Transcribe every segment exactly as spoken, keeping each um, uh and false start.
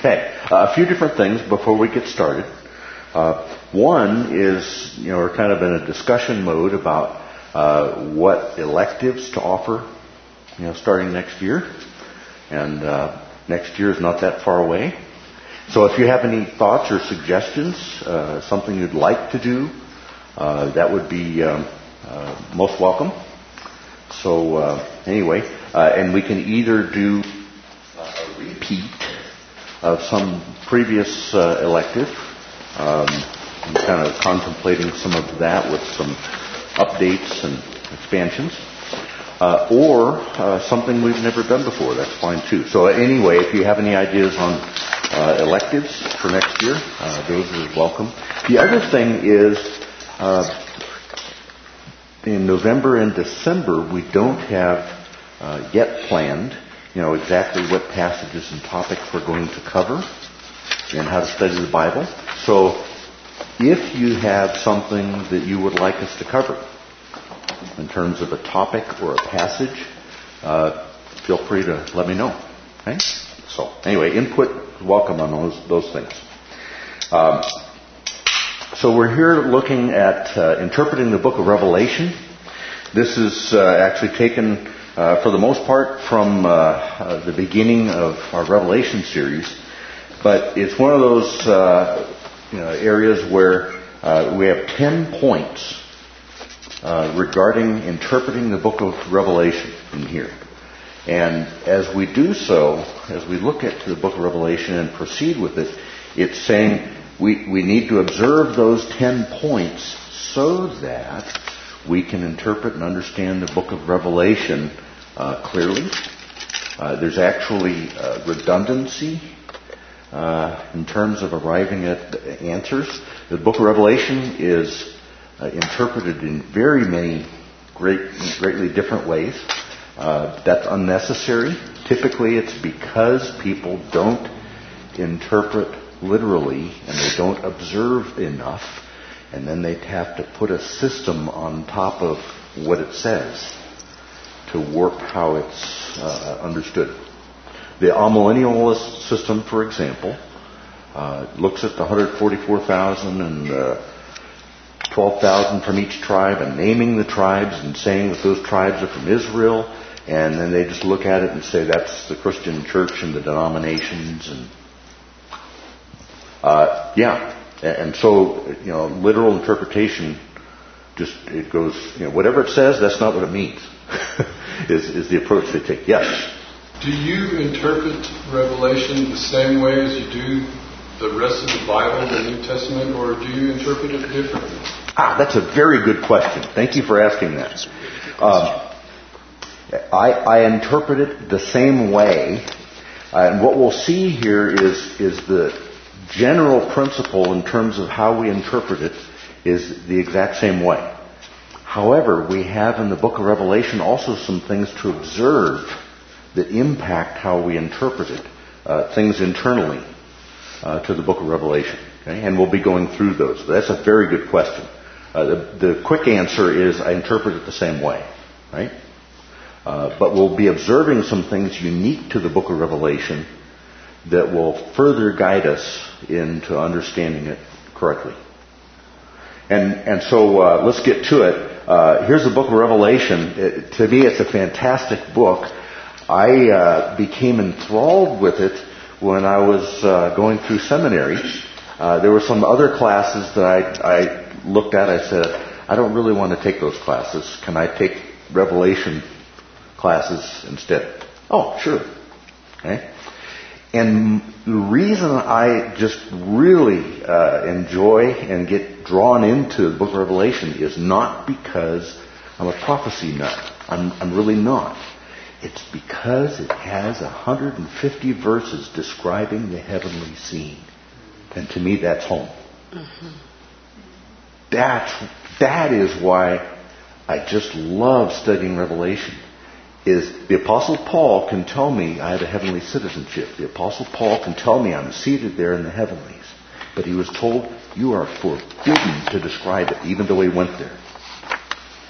Okay, uh, a few different things before we get started. Uh, one is, you know, we're kind of in a discussion mode about uh, what electives to offer, you know, starting next year. And uh, next year is not that far away. So if you have any thoughts or suggestions, uh, something you'd like to do, uh, that would be um, uh, most welcome. So uh, anyway, uh, and we can either do a repeat of some previous uh, elective. Um, I'm kind of contemplating some of that with some updates and expansions. Uh, or uh, something we've never done before. That's fine too. So anyway, if you have any ideas on uh, electives for next year, uh, those are welcome. The other thing is, uh, in November and December, we don't have uh, yet planned, you know, exactly what passages and topics we're going to cover and how to study the Bible. So if you have something that you would like us to cover in terms of a topic or a passage, uh, feel free to let me know. Okay? So anyway, input is welcome on those those things. Um, so we're here looking at uh, interpreting the book of Revelation. This is uh, actually taken, uh, for the most part, from uh, uh, the beginning of our Revelation series, but it's one of those uh, you know, areas where uh, we have ten points Uh, regarding interpreting the book of Revelation in here. And as we do so, as we look at the book of Revelation and proceed with it, it's saying we, we need to observe those ten points so that we can interpret and understand the book of Revelation uh, clearly. Uh, there's actually uh, redundancy uh, in terms of arriving at answers. The book of Revelation is Uh, interpreted in very many great, greatly different ways. Uh, that's unnecessary. Typically it's because people don't interpret literally and they don't observe enough, and then they have to put a system on top of what it says to work how it's uh, understood. The amillennialist system, for example, uh, looks at the one hundred forty-four thousand and uh, twelve thousand from each tribe and naming the tribes and saying that those tribes are from Israel, and then they just look at it and say that's the Christian church and the denominations, and uh, yeah, and so, you know, literal interpretation just, it goes, you know, whatever it says, that's not what it means, is, is the approach they take. Yes? Do you interpret Revelation the same way as you do the rest of the Bible, the New Testament, or do you interpret it differently? Ah, that's a very good question. Thank you for asking that. Um, I, I interpret it the same way, uh, and what we'll see here is is the general principle in terms of how we interpret it is the exact same way. However, we have in the book of Revelation also some things to observe that impact how we interpret it, uh, things internally uh, to the book of Revelation. Okay? And we'll be going through those. But that's a very good question. Uh, the, the quick answer is I interpret it the same way, right? Uh, but we'll be observing some things unique to the book of Revelation that will further guide us into understanding it correctly. And and so uh, let's get to it. Uh, here's the book of Revelation. It, to me, it's a fantastic book. I uh, became enthralled with it when I was uh, going through seminary. Uh, there were some other classes that I, I looked at. I said, I don't really want to take those classes. Can I take Revelation classes instead? Oh, sure. Okay. And the reason I just really uh, enjoy and get drawn into the book of Revelation is not because I'm a prophecy nut. I'm, I'm really not. It's because it has one hundred fifty verses describing the heavenly scene. And to me, that's home. Mm-hmm. That's, that is why I just love studying Revelation. Is the Apostle Paul can tell me I have a heavenly citizenship. The Apostle Paul can tell me I'm seated there in the heavenlies. But he was told, you are forbidden to describe it, even though he went there.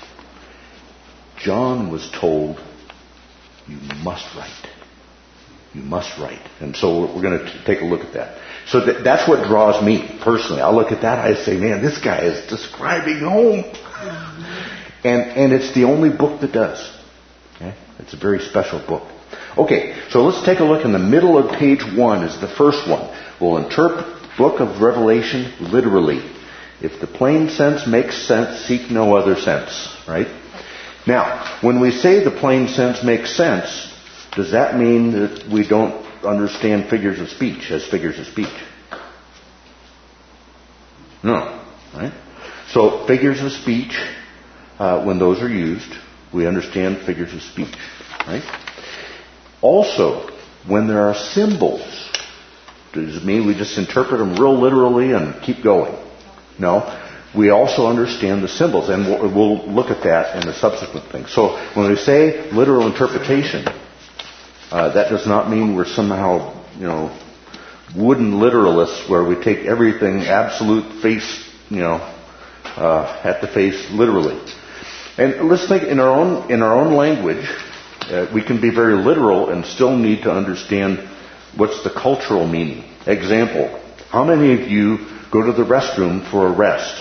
John was told, you must write. You must write. And so we're going to take a look at that. So th- that's what draws me personally. I look at that, I say, man, this guy is describing home. And and it's the only book that does. Okay? It's a very special book. Okay, so let's take a look in the middle of page one is the first one. We'll interpret the book of Revelation literally. If the plain sense makes sense, seek no other sense. Right? Now, when we say the plain sense makes sense, does that mean that we don't understand figures of speech as figures of speech? No. Right? So figures of speech, uh, when those are used, we understand figures of speech. Right? Also, when there are symbols, does it mean we just interpret them real literally and keep going? No. We also understand the symbols, and we'll, we'll look at that in the subsequent things. So when we say literal interpretation, uh, that does not mean we're somehow, you know, wooden literalists where we take everything absolute face, you know, uh, at the face literally. And let's think in our own in our own language. Uh, we can be very literal and still need to understand what's the cultural meaning. Example, how many of you go to the restroom for a rest?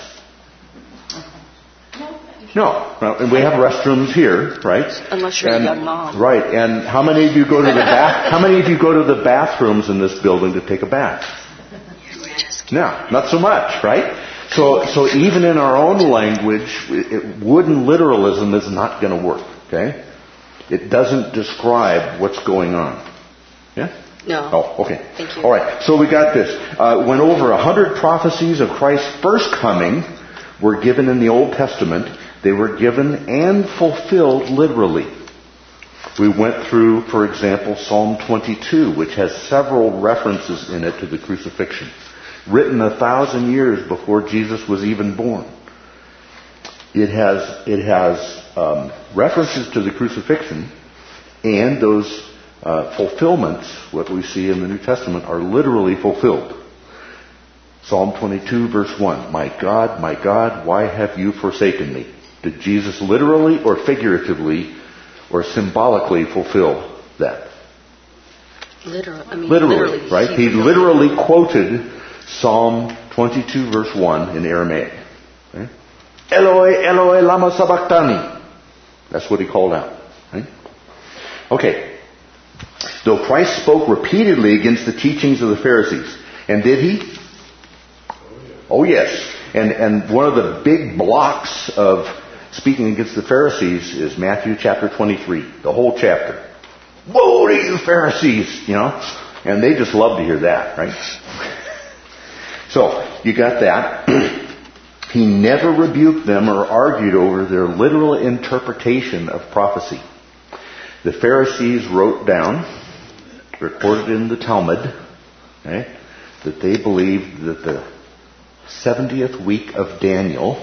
No. no. And we have restrooms here, right? Unless you're and, a young mom. Right. And how many of you go to the bath? How many of you go to the bathrooms in this building to take a bath? No, not so much, right? So, so even in our own language, it, wooden literalism is not going to work, okay? It doesn't describe what's going on. Yeah? No. Oh, okay. Thank you. All right. So we got this. Uh, when over a hundred prophecies of Christ's first coming were given in the Old Testament, they were given and fulfilled literally. We went through, for example, Psalm twenty-two, which has several references in it to the crucifixion, written a thousand years before Jesus was even born. It has it has um, references to the crucifixion, and those uh, fulfillments, what we see in the New Testament, are literally fulfilled. Psalm twenty-two, verse one, "My God, my God, why have you forsaken me?" Did Jesus literally or figuratively or symbolically fulfill that? Literally, I mean, literally, literally right? He literally quoted Psalm twenty-two, verse one in Aramaic. Okay? Eloi, Eloi, lama sabachthani. That's what he called out. Right? Okay. Though Christ spoke repeatedly against the teachings of the Pharisees. And did he? Oh yes. And and one of the big blocks of speaking against the Pharisees is Matthew chapter twenty-three. The whole chapter. Woe to you Pharisees! You know? And they just love to hear that, right? So, you got that. He never rebuked them or argued over their literal interpretation of prophecy. The Pharisees wrote down, recorded in the Talmud, okay, that they believed that the seventieth week of Daniel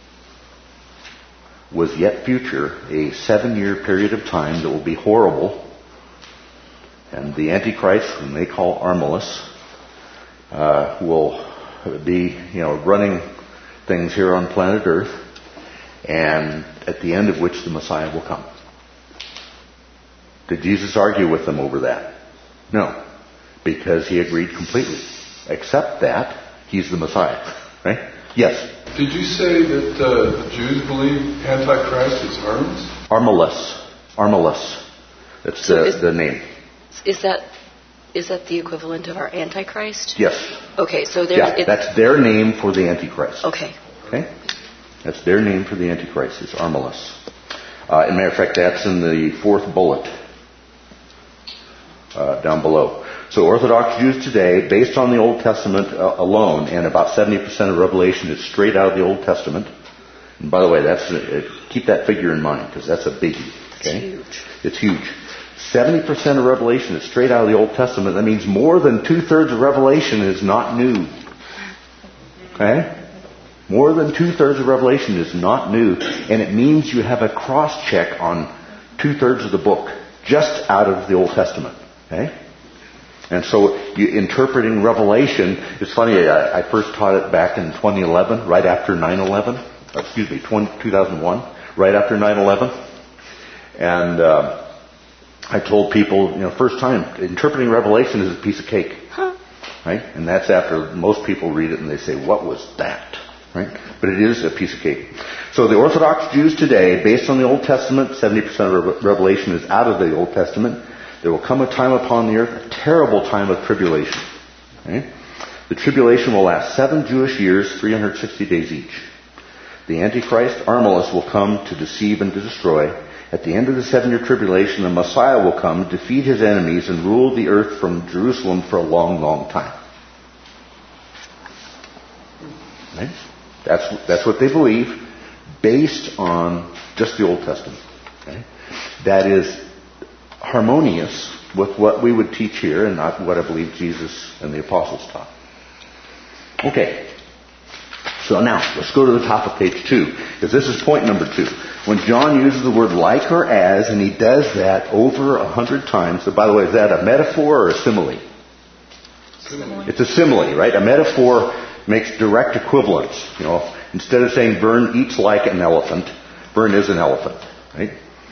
was yet future, a seven-year period of time that will be horrible, and the Antichrist, whom they call Armilus, uh, will be, you know, running things here on planet Earth, and at the end of which the Messiah will come. Did Jesus argue with them over that? No, because he agreed completely, except that he's the Messiah. Right? Yes? Did you say that uh, the Jews believe Antichrist is Armilus? Armilus. Armilus. That's so the, is, the name. Is that is that the equivalent of our Antichrist? Yes. Okay, so there's... Yeah, that's their name for the Antichrist. Okay. Okay? That's their name for the Antichrist. It's Armilus. Uh, as a matter of fact, that's in the fourth bullet uh, down below. So Orthodox Jews today, based on the Old Testament uh, alone, and about seventy percent of Revelation is straight out of the Old Testament. And by the way, that's uh, keep that figure in mind, because that's a biggie. Okay? It's huge. It's huge. seventy percent of Revelation is straight out of the Old Testament. That means more than two-thirds of Revelation is not new. Okay? More than two-thirds of Revelation is not new. And it means you have a cross-check on two-thirds of the book, just out of the Old Testament. Okay? And so you, interpreting Revelation, it's funny, I, I first taught it back in twenty eleven, right after nine eleven. Excuse me, two thousand one, right after nine eleven. And... Uh, I told people, you know, first time, interpreting Revelation is a piece of cake. Huh. Right? And that's after most people read it and they say, what was that? Right? But it is a piece of cake. So the Orthodox Jews today, based on the Old Testament, seventy percent of Revelation is out of the Old Testament. There will come a time upon the earth, a terrible time of tribulation. Okay? The tribulation will last seven Jewish years, three hundred sixty days each. The Antichrist, Armilus, will come to deceive and to destroy. At the end of the seven-year tribulation, the Messiah will come, defeat his enemies, and rule the earth from Jerusalem for a long, long time. Right? That's, that's what they believe, based on just the Old Testament. Okay? That is harmonious with what we would teach here and not what I believe Jesus and the apostles taught. Okay. So now, let's go to the top of page two, because this is point number two. When John uses the word like or as, and he does that over a hundred times. So by the way, is that a metaphor or a simile? Simile. It's a simile, right? A metaphor makes direct equivalence. You know, instead of saying Vern eats like an elephant, Vern is an elephant, right?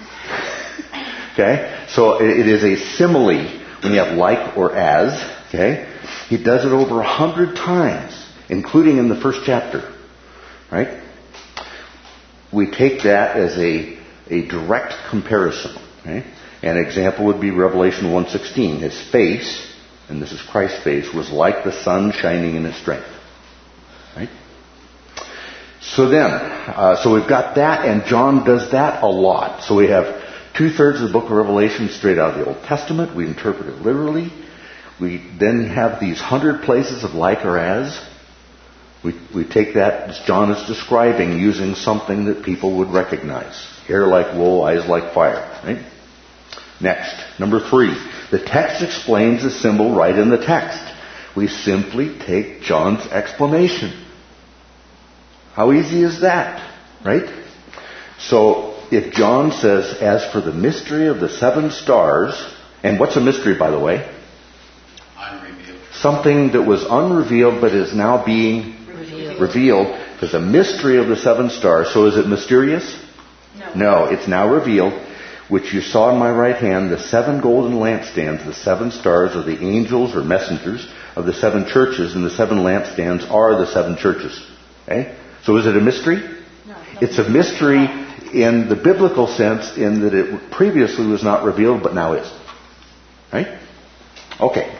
Okay? So it is a simile when you have like or as, okay? He does it over a hundred times, including in the first chapter, right? We take that as a, a direct comparison, okay? An example would be Revelation one sixteen. His face, and this is Christ's face, was like the sun shining in its strength. Right? So then, uh, so we've got that, and John does that a lot. So we have two-thirds of the book of Revelation straight out of the Old Testament. We interpret it literally. We then have these hundred places of like or as. We, we take that, as John is describing, using something that people would recognize. Hair like wool, eyes like fire. Right? Next, number three. The text explains the symbol right in the text. We simply take John's explanation. How easy is that? Right? So, if John says, as for the mystery of the seven stars, and what's a mystery, by the way? Unrevealed. Something that was unrevealed but is now being Revealed. revealed. There's a mystery of the seven stars. So is it mysterious? No. No, it's now revealed, which you saw in my right hand, the seven golden lampstands, the seven stars are the angels or messengers of the seven churches, and the seven lampstands are the seven churches. Okay? So is it a mystery? No. It's a mystery in the biblical sense, in that it previously was not revealed, but now is. Right? Okay.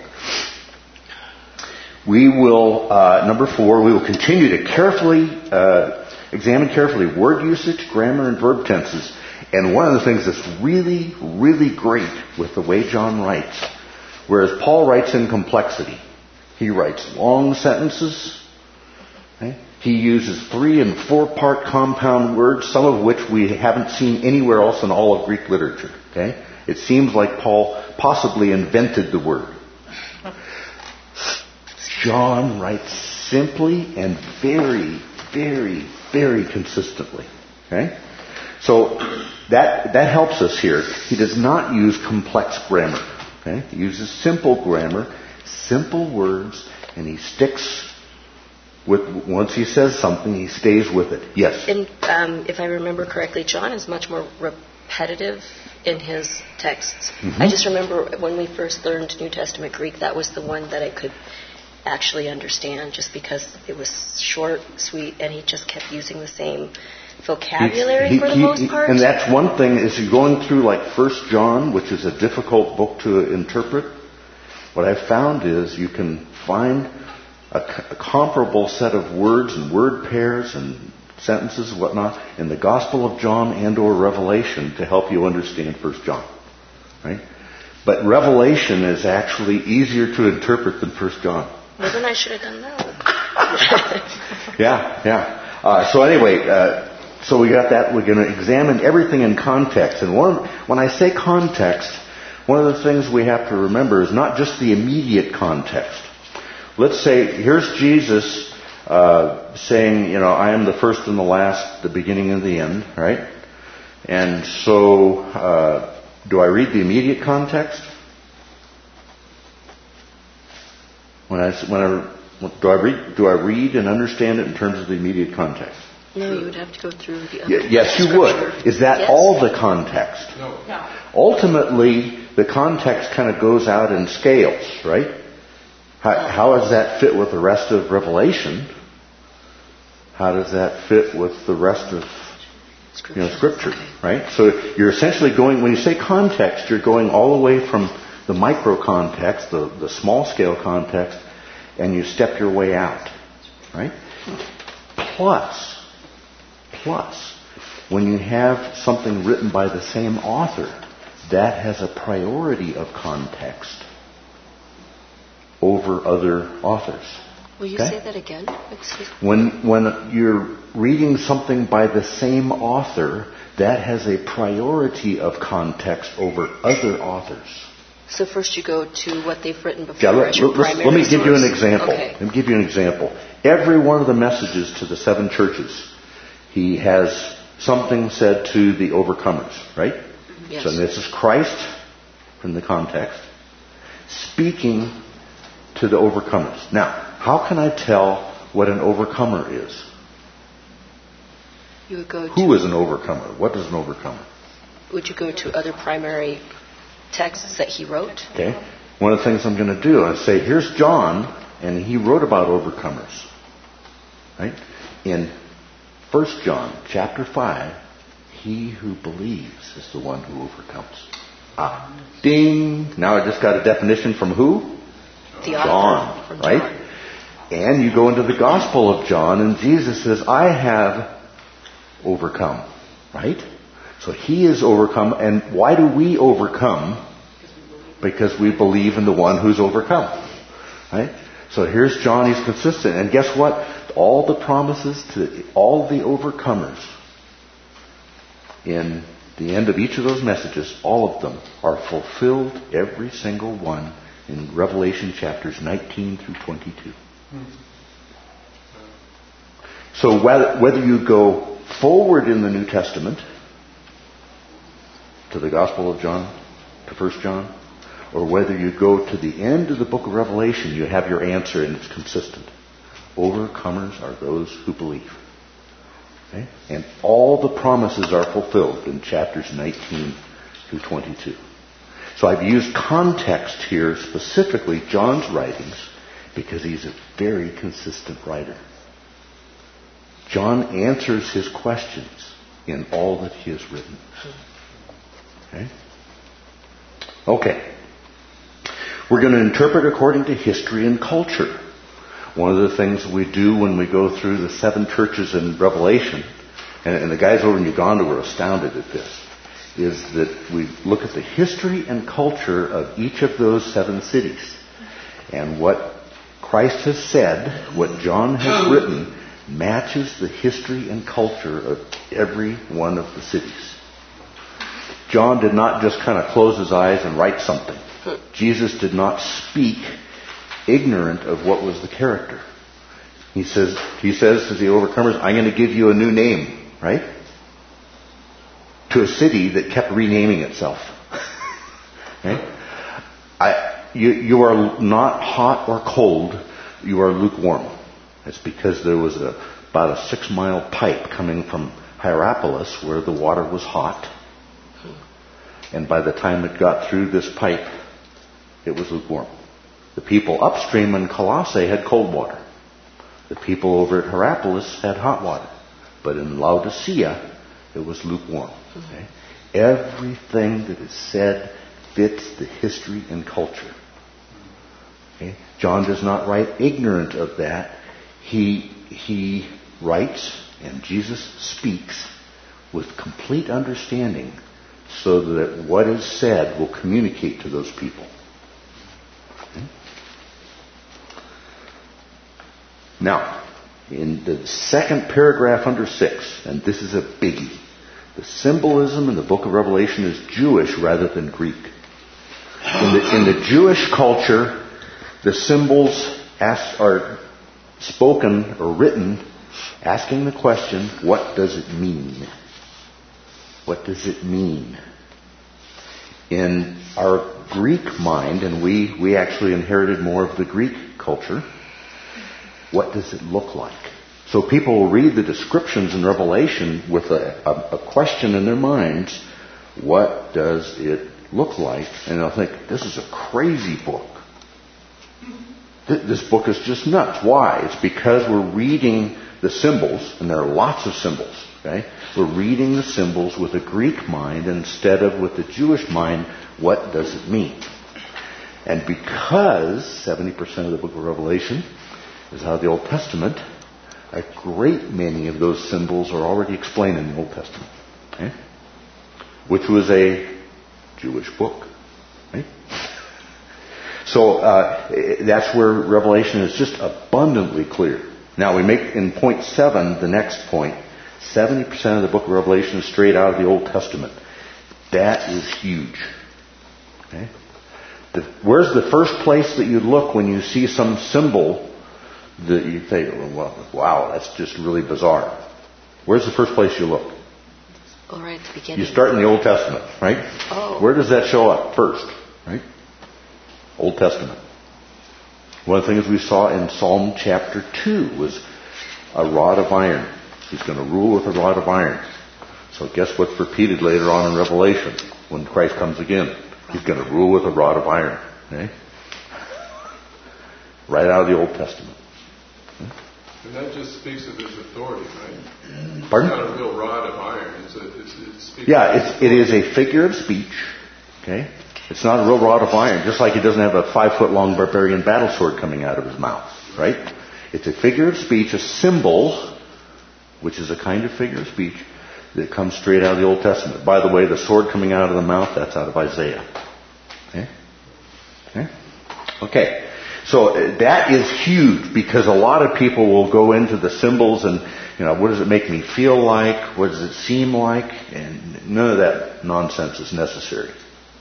We will, uh, number four, we will continue to carefully, uh, examine carefully word usage, grammar, and verb tenses. And one of the things that's really, really great with the way John writes, whereas Paul writes in complexity, he writes long sentences. Okay? He uses three and four part compound words, some of which we haven't seen anywhere else in all of Greek literature. Okay? It seems like Paul possibly invented the word. John writes simply and very, very, very consistently. Okay? So that that helps us here. He does not use complex grammar. Okay? He uses simple grammar, simple words, and he sticks with, once he says something, he stays with it. Yes? And um, if I remember correctly, John is much more repetitive in his texts. Mm-hmm. I just remember when we first learned New Testament Greek, that was the one that I could actually understand, just because it was short, sweet, and he just kept using the same vocabulary he, he, for the he, most part. And that's one thing, is you're going through like First John, which is a difficult book to interpret. What I've found is you can find a, a comparable set of words and word pairs and sentences and whatnot in the Gospel of John and or Revelation to help you understand First John. Right? But Revelation is actually easier to interpret than First John. Well, then I should have done that. yeah, yeah. Uh, so anyway, uh, so we got that. We're going to examine everything in context. And one, when I say context, one of the things we have to remember is not just the immediate context. Let's say, here's Jesus uh, saying, you know, I am the first and the last, the beginning and the end, right? And so, uh, do I read the immediate context? When I, when I, do I read, do I read and understand it in terms of the immediate context? No, you would have to go through the other Y- yes, you scripture. would. Is that Yes. all the context? No. No. Ultimately, the context kind of goes out in scales, right? How, how does that fit with the rest of Revelation? How does that fit with the rest of you know, Scripture, Okay. right? So you're essentially going, when you say context, you're going all the way from the micro context, the, the small scale context, and you step your way out, right? Plus, plus, when you have something written by the same author, that has a priority of context over other authors. Will you Okay? say that again? Excuse me. When when you're reading something by the same author, that has a priority of context over other authors. So first you go to what they've written before Yeah, let, as your let- let's- primary let me give you an source. example. Okay. Let me give you an example. Every one of the messages to the seven churches, he has something said to the overcomers, right? Yes. So this is Christ, from the context, speaking to the overcomers. Now, how can I tell what an overcomer is? You would go to, Who is an overcomer? What is an overcomer? would you go to other primary texts that he wrote? Okay? One of the things I'm going to do is say, here's John, and he wrote about overcomers. Right? In First John chapter five, he who believes is the one who overcomes. Ah, ding! Now I just got a definition from who? The author John, from right? John. And you go into the Gospel of John, and Jesus says, I have overcome. Right? So he is overcome. And why do we overcome? Because we believe in the one who's overcome. Right? So here's John, he's consistent. And guess what? All the promises to all the overcomers in the end of each of those messages, all of them are fulfilled, every single one, in Revelation chapters nineteen through twenty-two. So whether, whether you go forward in the New Testament to the Gospel of John, to First John, or whether you go to the end of the book of Revelation, you have your answer and it's consistent. Overcomers are those who believe. Okay? And all the promises are fulfilled in chapters nineteen through twenty-two. So I've used context here, specifically John's writings, because he's a very consistent writer. John answers his questions in all that he has written. Okay? Okay. We're going to interpret according to history and culture. One of the things we do when we go through the seven churches in Revelation, and, and the guys over in Uganda were astounded at this, is that we look at the history and culture of each of those seven cities. And what Christ has said, what John has written, matches the history and culture of every one of the cities. John did not just kind of close his eyes and write something. Jesus did not speak ignorant of what was the character. He says, he says to the overcomers, I'm going to give you a new name, right? To a city that kept renaming itself. Okay? I, you, you are not hot or cold, you are lukewarm. It's because there was a, about a six mile pipe coming from Hierapolis where the water was hot. And by the time it got through this pipe, it was lukewarm. The people upstream in Colossae had cold water. The people over at Hierapolis had hot water. But in Laodicea, it was lukewarm. Okay? Everything that is said fits the history and culture. Okay? John does not write ignorant of that. He, he writes, and Jesus speaks with complete understanding so that what is said will communicate to those people. Okay? Now, in the second paragraph under six, and this is a biggie, the symbolism in the book of Revelation is Jewish rather than Greek. In the, in the Jewish culture, the symbols ask, are spoken or written asking the question, what does it mean? What does it mean? In our Greek mind, and we, we actually inherited more of the Greek culture, what does it look like? So people will read the descriptions in Revelation with a, a, a question in their minds, what does it look like? And they'll think, this is a crazy book. Th- this book is just nuts. Why? It's because we're reading the symbols, and there are lots of symbols. Okay? We're reading the symbols with a Greek mind instead of with the Jewish mind. What does it mean? And because seventy percent of the book of Revelation is out of the Old Testament, a great many of those symbols are already explained in the Old Testament. Okay? Which was a Jewish book. Right? So uh, that's where Revelation is just abundantly clear. Now we make in point seven, the next point, seventy percent of the book of Revelation is straight out of the Old Testament. That is huge. Okay? The, where's the first place that you look when you see some symbol that you think, well, wow, that's just really bizarre? Where's the first place you look? Oh, right at the beginning. You start in the Old Testament, right? Oh. Where does that show up first? Right? Old Testament. One of the things we saw in Psalm chapter two was a rod of iron. He's going to rule with a rod of iron. So guess what's repeated later on in Revelation when Christ comes again? He's going to rule with a rod of iron. Okay? Right out of the Old Testament. And that just speaks of his authority, right? Pardon? It's not a real rod of iron. It's a, it's, it speaks yeah, it's, it is a figure of speech. Okay? It's not a real rod of iron, just like he doesn't have a five-foot-long barbarian battle sword coming out of his mouth. Right? It's a figure of speech, a symbol, which is a kind of figure of speech, that comes straight out of the Old Testament. By the way, the sword coming out of the mouth, that's out of Isaiah. Okay? Okay? Okay. So that is huge, because a lot of people will go into the symbols and, you know, what does it make me feel like? What does it seem like? And none of that nonsense is necessary.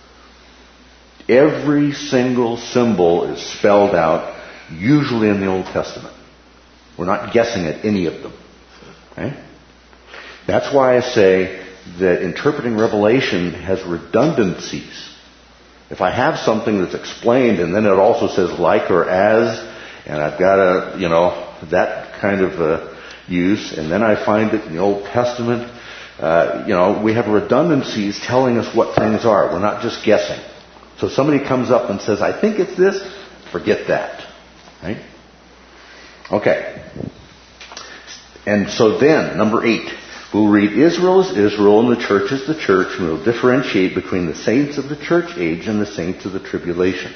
Every single symbol is spelled out, usually in the Old Testament. We're not guessing at any of them. Okay? That's why I say that interpreting Revelation has redundancies. If I have something that's explained and then it also says like or as, and I've got a, you know, that kind of uh, use, and then I find it in the Old Testament, uh, you know, we have redundancies telling us what things are. We're not just guessing. So if somebody comes up and says, I think it's this, forget that. Right? Okay. And so then, number eight, we'll read Israel is Israel and the church is the church, and we'll differentiate between the saints of the church age and the saints of the tribulation.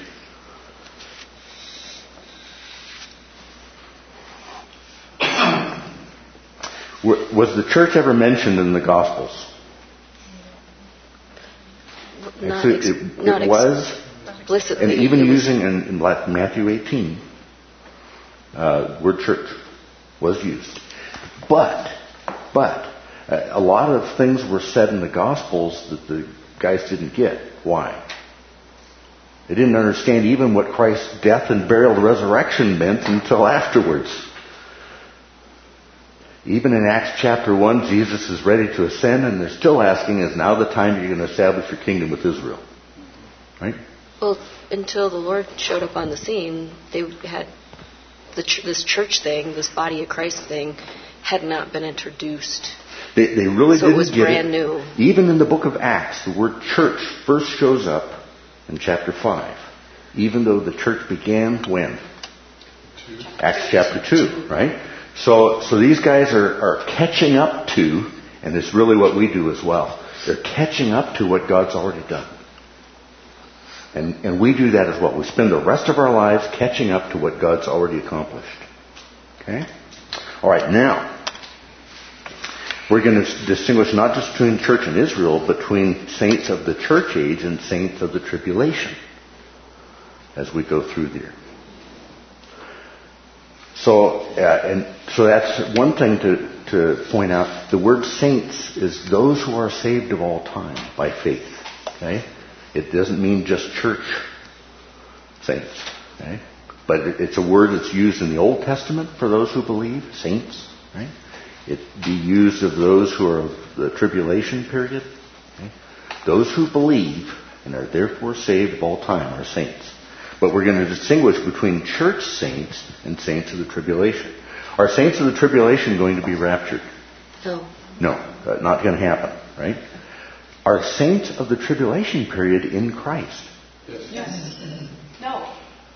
Was the church ever mentioned in the Gospels? Not Actually, ex- it, not it ex- was, explicitly. and even It was- using in, in Matthew eighteen, uh, word church was used. But, but, uh, a lot of things were said in the Gospels that the guys didn't get. Why? They didn't understand even what Christ's death and burial and resurrection meant until afterwards. Even in Acts chapter one, Jesus is ready to ascend, and they're still asking, is now the time you're going to establish your kingdom with Israel? Right? Well, until the Lord showed up on the scene, they had the ch- this church thing, this body of Christ thing, had not been introduced. They, they really So it didn't was get brand it. new. Even in the book of Acts, the word church first shows up in chapter five. Even though the church began when? Two. Acts chapter two, right? So, so these guys are, are catching up to, and it's really what we do as well. They're catching up to what God's already done. And, and we do that as well. We spend the rest of our lives catching up to what God's already accomplished. Okay? All right, now, we're going to distinguish not just between church and Israel, but between saints of the church age and saints of the tribulation as we go through there. So, uh, and so that's one thing to, to point out. The word saints is those who are saved of all time by faith. Okay? It doesn't mean just church saints. Okay? But it, it's a word that's used in the Old Testament for those who believe, saints. Right? It be used of those who are of the tribulation period. Okay? Those who believe and are therefore saved of all time are saints. But we're going to distinguish between church saints and saints of the tribulation. Are saints of the tribulation going to be raptured? No. No, uh, not going to happen, right? Are saints of the tribulation period in Christ? Yes. Yes. No.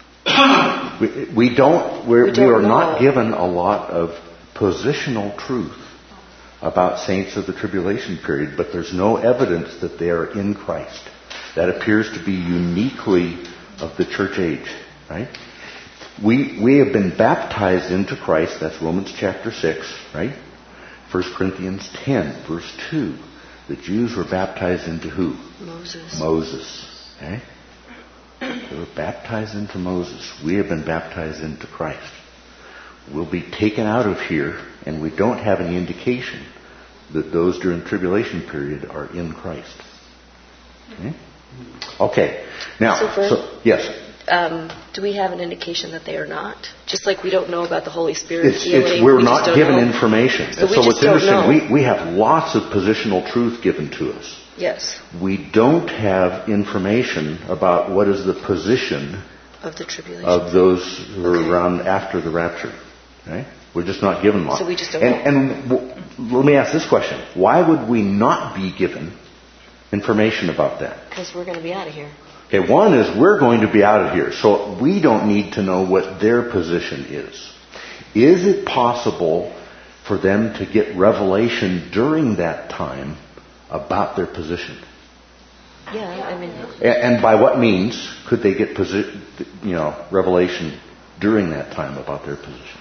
We, we don't, we're, We don't we are know. not given a lot of positional truth about saints of the tribulation period, but there's no evidence that they are in Christ. That appears to be uniquely of the church age, right? We, we have been baptized into Christ. That's Romans chapter six, right? First Corinthians ten, verse two. The Jews were baptized into who? Moses. Moses. Okay? They were baptized into Moses. We have been baptized into Christ. We'll be taken out of here, and we don't have any indication that those during the tribulation period are in Christ. Okay? Okay. Now, So for- so, yes. Um, do we have an indication that they are not? Just like we don't know about the Holy Spirit It's, healing. it's, we're we just not don't given know. information. So we so just what's don't interesting, know. we, we have lots of positional truth given to us. Yes. We don't have information about what is the position Of the tribulation. of those who are Okay. around after the rapture. Okay? We're just not given one. So we just don't and, know. And w- let me ask this question. Why would we not be given information about that? Because we're going to be out of here. Okay, one is we're going to be out of here, so we don't need to know what their position is. Is it possible for them to get revelation during that time about their position? Yeah, I mean, And, and by what means could they get posi- you know, revelation during that time about their position?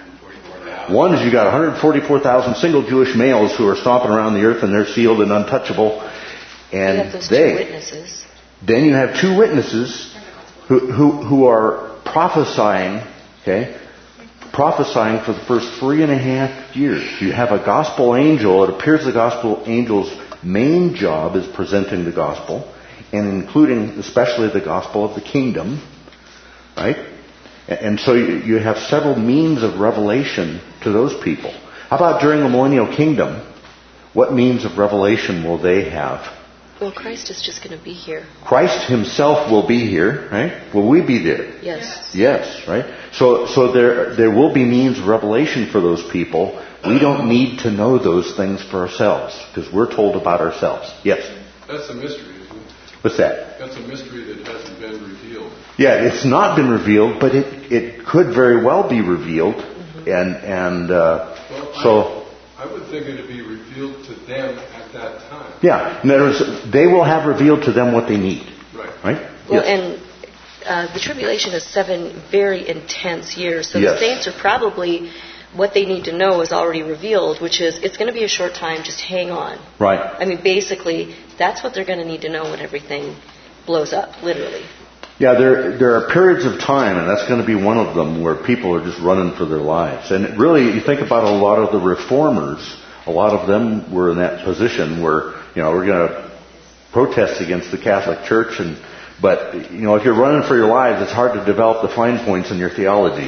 One is you got one hundred forty-four thousand single Jewish males who are stomping around the earth and they're sealed and untouchable, we and have those two they. witnesses. Then you have two witnesses who, who, who are prophesying, okay, prophesying for the first three and a half years. You have a gospel angel. It appears the gospel angel's main job is presenting the gospel, and including especially the gospel of the kingdom, right? And, and so you, you have several means of revelation to those people. How about during the millennial kingdom? What means of revelation will they have? Well, Christ is just going to be here. Christ himself will be here, right? Will we be there? Yes. Yes, right? So so there there will be means of revelation for those people. We don't need to know those things for ourselves because we're told about ourselves. Yes? That's a mystery, isn't it? What's that? That's a mystery that hasn't been revealed. Yeah, it's not been revealed, but it, it could very well be revealed. Mm-hmm. And and uh, Well, so... I, I would think it would be revealed to them at that time. Yeah, in other words, they will have revealed to them what they need. Right. Right? Well, Yes. and uh, the tribulation is seven very intense years. So Yes. the saints are probably, what they need to know is already revealed, which is it's going to be a short time, just hang on. Right. I mean, basically, that's what they're going to need to know when everything blows up, literally. Yeah, there there are periods of time, and that's going to be one of them, where people are just running for their lives. And really, you think about a lot of the reformers, a lot of them were in that position where, you know, we're going to protest against the Catholic Church, and but, you know, if you're running for your lives, it's hard to develop the fine points in your theology.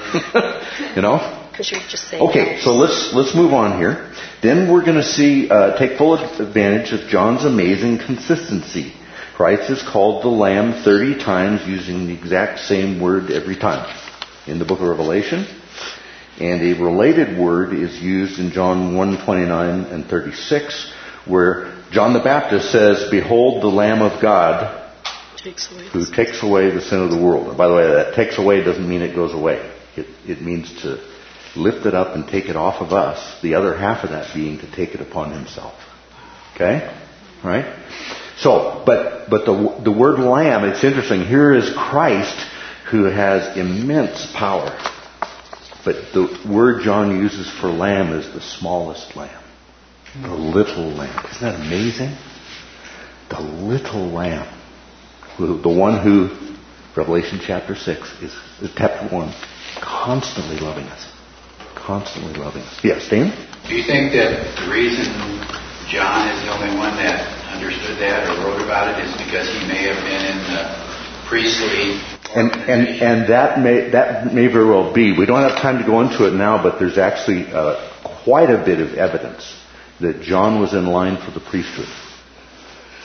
You know? Because you're just saying. Okay, so let's let's move on here. Then we're going to see uh, take full advantage of John's amazing consistency. Christ is called the Lamb thirty times using the exact same word every time in the book of Revelation. And a related word is used in John one twenty-nine and thirty-six, where John the Baptist says, "Behold the Lamb of God Takes away who takes away the sin of the world." And by the way, that takes away doesn't mean it goes away. It, it means to lift it up and take it off of us. The other half of that being to take it upon himself. Okay? Right? So, but but the the word lamb, it's interesting. Here is Christ who has immense power. But the word John uses for lamb is the smallest lamb. The little lamb. Isn't that amazing? The little lamb. The one who, Revelation chapter six, is, is chapter one, constantly loving us. Constantly loving us. Yes, Dan? Do you think that the reason John is the only one that understood that or wrote about it is because he may have been in the priestly And and and that may that may very well be. We don't have time to go into it now, but there's actually uh, quite a bit of evidence that John was in line for the priesthood.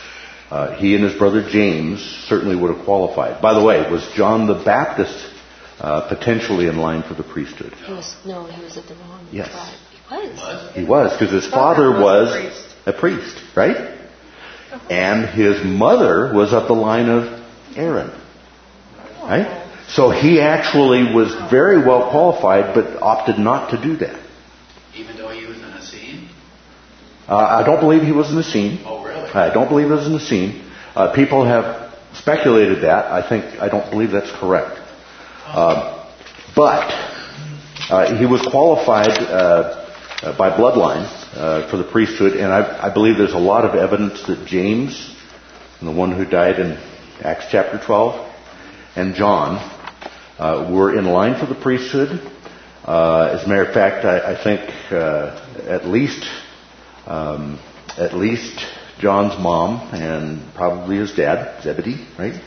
Uh, he and his brother James certainly would have qualified. By the way, was John the Baptist uh, potentially in line for the priesthood. He was, no, he was at the wrong Yes. tribe. He was. He was, because his father was a priest, right? And his mother was of the line of Aaron, right? So he actually was very well qualified, but opted not to do that. Even though he was in a scene? Uh, I don't believe he was in the scene. Oh, really? I don't believe he was in the scene. Uh, people have speculated that. I think I don't believe that's correct. Uh, but uh, he was qualified uh, uh, by bloodline uh, for the priesthood, and I, I believe there's a lot of evidence that James, the one who died in Acts chapter twelve, and John uh, were in line for the priesthood. Uh, as a matter of fact, I, I think uh, at least um, at least John's mom and probably his dad, Zebedee, right,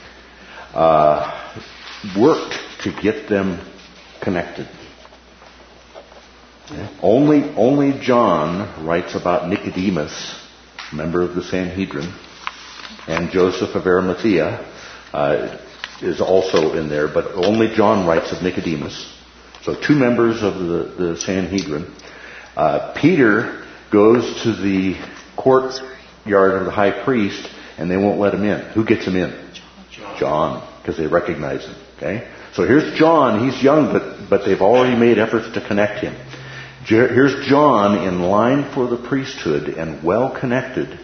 uh, worked to get them connected. Okay. Only only John writes about Nicodemus, member of the Sanhedrin, and Joseph of Arimathea uh, is also in there, but only John writes of Nicodemus. So two members of the, the Sanhedrin. Uh, Peter goes to the courtyard of the high priest, and they won't let him in. Who gets him in? John, because they recognize him. Okay, so here's John. He's young, but but they've already made efforts to connect him. Here's John in line for the priesthood and well connected.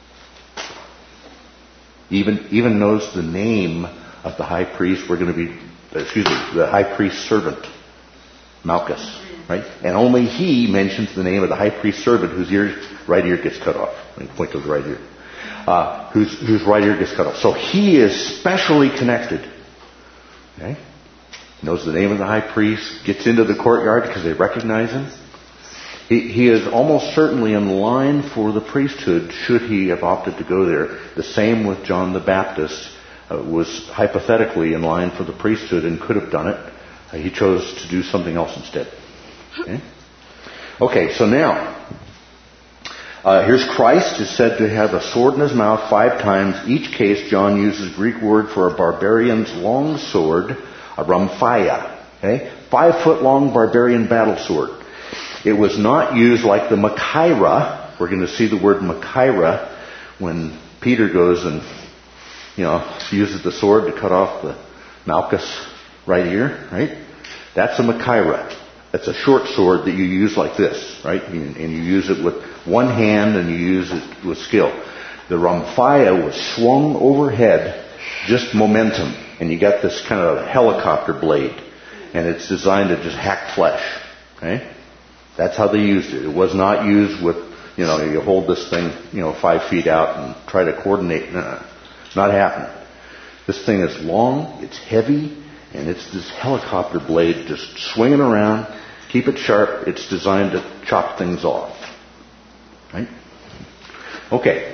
Even even knows the name of the high priest. We're going to be, excuse me, the high priest's servant, Malchus, right? And only he mentions the name of the high priest's servant whose ear, right ear gets cut off. Let me point to the right ear. Uh, whose whose right ear gets cut off. So he is specially connected. Okay, knows the name of the high priest. Gets into the courtyard because they recognize him. He, he is almost certainly in line for the priesthood should he have opted to go there. The same with John the Baptist, uh, was hypothetically in line for the priesthood and could have done it. Uh, he chose to do something else instead. Okay, okay so now, uh, here's Christ is said to have a sword in his mouth five times. Each case, John uses Greek word for a barbarian's long sword, a rhamphia. Okay, five foot long barbarian battle sword. It was not used like the Machaira. We're going to see the word Machaira when Peter goes and, you know, uses the sword to cut off the Malchus right ear, right? That's a Machaira. That's a short sword that you use like this, right? And you use it with one hand and you use it with skill. The rhamphia was swung overhead, just momentum, and you got this kind of helicopter blade, and it's designed to just hack flesh, okay? That's how they used it. It was not used with, you know, you hold this thing, you know, five feet out and try to coordinate. No, no, not happening. This thing is long, it's heavy, and it's this helicopter blade just swinging around. Keep it sharp. It's designed to chop things off. Right? Okay.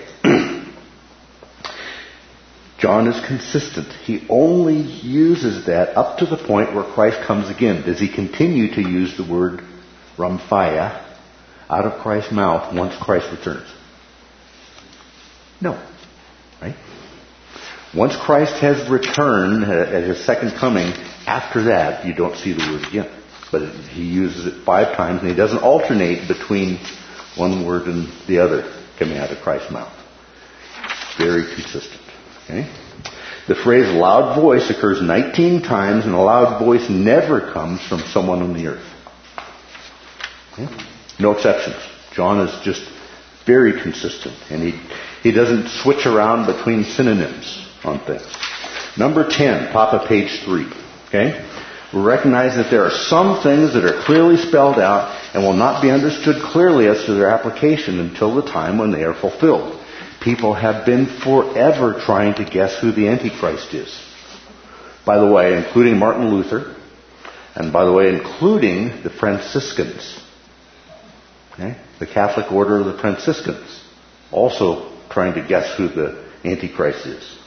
John is consistent. He only uses that up to the point where Christ comes again. Does he continue to use the word rhamphia out of Christ's mouth once Christ returns? No. Right? Once Christ has returned at his second coming, after that, you don't see the word again. But it, he uses it five times, and he doesn't alternate between one word and the other coming out of Christ's mouth. Very consistent. Okay? The phrase loud voice occurs nineteen times, and a loud voice never comes from someone on the earth. Okay? No exceptions. John is just very consistent, and he he doesn't switch around between synonyms on things. Number ten, top of page three. Okay? We recognize that there are some things that are clearly spelled out and will not be understood clearly as to their application until the time when they are fulfilled. People have been forever trying to guess who the Antichrist is. By the way, including Martin Luther, and by the way, including the Franciscans. Okay? The Catholic Order of the Franciscans. Also trying to guess who the Antichrist is.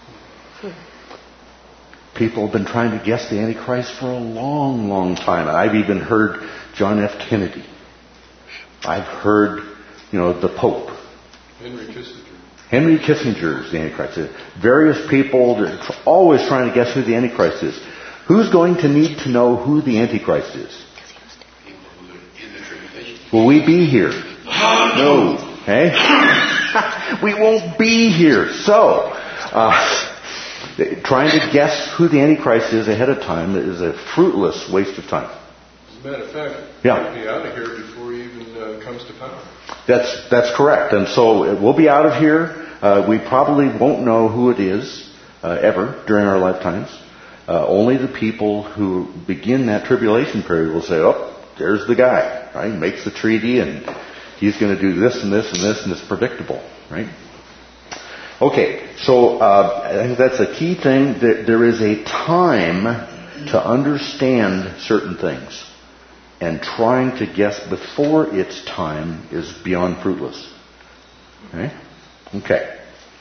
People have been trying to guess the Antichrist for a long, long time. And I've even heard John F. Kennedy. I've heard, you know, the Pope. Henry Kissinger. Henry Kissinger is the Antichrist. Various people are always trying to guess who the Antichrist is. Who's going to need to know who the Antichrist is? People who are in the tribulation. Will we be here? No. Okay? We won't be here. So, uh, trying to guess who the Antichrist is ahead of time is a fruitless waste of time. As a matter of fact, Yeah. he'll be out of here before he even uh, comes to power. That's that's correct. And so we'll be out of here. Uh, we probably won't know who it is uh, ever during our lifetimes. Uh, only the people who begin that tribulation period will say, oh, there's the guy, right? He makes the treaty and he's going to do this and this and this and it's predictable, right? Okay, so uh, I think that's a key thing. There is a time to understand certain things. And trying to guess before its time is beyond fruitless. Okay? Okay.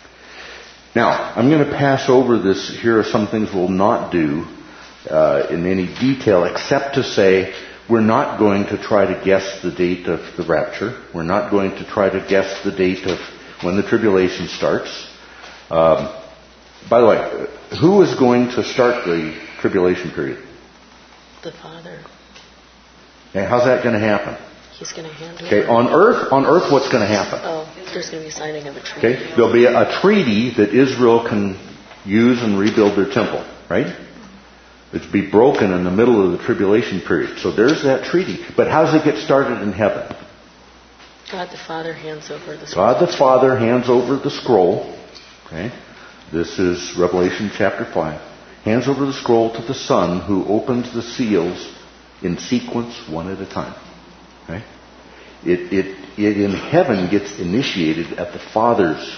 Now, I'm going to pass over this. Here are some things we'll not do uh, in any detail, except to say we're not going to try to guess the date of the rapture. We're not going to try to guess the date of when the tribulation starts. Um, by the way, who is going to start the tribulation period? The Father. Okay, how's that going to happen? He's going to handle Okay, it. on earth, on earth, what's going to happen? Oh, there's going to be a signing of a treaty. Okay, there'll be a, a treaty that Israel can use and rebuild their temple, right? It's be broken in the middle of the tribulation period. So there's that treaty. But how does it get started in heaven? God the Father hands over the scroll. God the Father hands over the scroll. Okay, this is Revelation chapter five. Hands over the scroll to the Son, who opens the seals in sequence, one at a time. Okay? It, it, it in heaven gets initiated at the Father's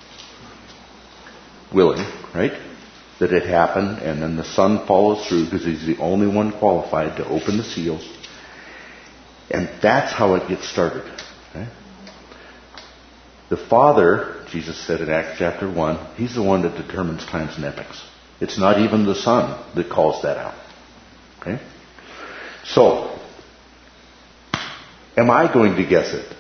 willing, right? That it happened, and then the Son follows through because he's the only one qualified to open the seals. And that's how it gets started. Okay? The Father, Jesus said in Acts chapter one, he's the one that determines times and epochs. It's not even the Son that calls that out. Okay? So, am I going to guess it?